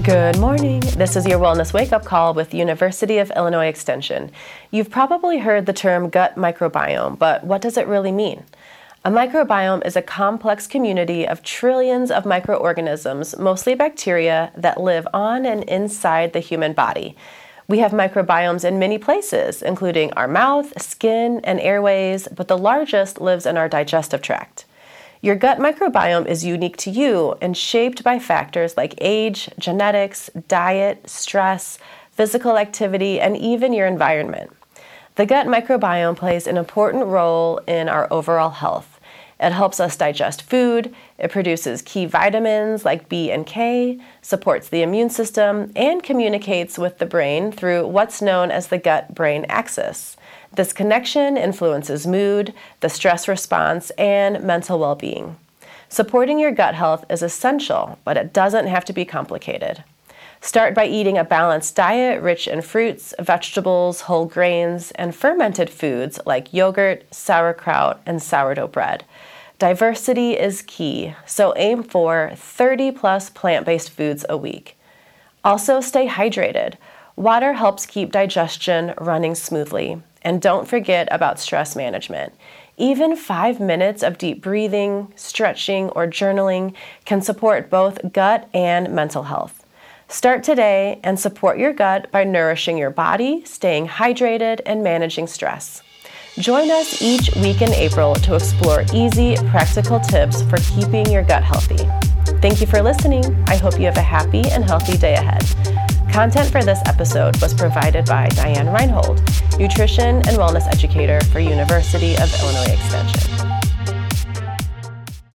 Good morning. This is your Wellness Wake-Up Call with University of Illinois Extension. You've probably heard the term gut microbiome, but what does it really mean? A microbiome is a complex community of trillions of microorganisms, mostly bacteria, that live on and inside the human body. We have microbiomes in many places, including our mouth, skin, and airways, but the largest lives in our digestive tract. Your gut microbiome is unique to you and shaped by factors like age, genetics, diet, stress, physical activity, and even your environment. The gut microbiome plays an important role in our overall health. It helps us digest food, it produces key vitamins like B and K, supports the immune system, and communicates with the brain through what's known as the gut-brain axis. This connection influences mood, the stress response, and mental well-being. Supporting your gut health is essential, but it doesn't have to be complicated. Start by eating a balanced diet rich in fruits, vegetables, whole grains, and fermented foods like yogurt, sauerkraut, and sourdough bread. Diversity is key, so aim for 30-plus plant-based foods a week. Also, stay hydrated. Water helps keep digestion running smoothly. And don't forget about stress management. Even 5 minutes of deep breathing, stretching, or journaling can support both gut and mental health. Start today and support your gut by nourishing your body, staying hydrated, and managing stress. Join us each week in April to explore easy, practical tips for keeping your gut healthy. Thank you for listening. I hope you have a happy and healthy day ahead. Content for this episode was provided by Diane Reinhold, nutrition and wellness educator for University of Illinois Extension.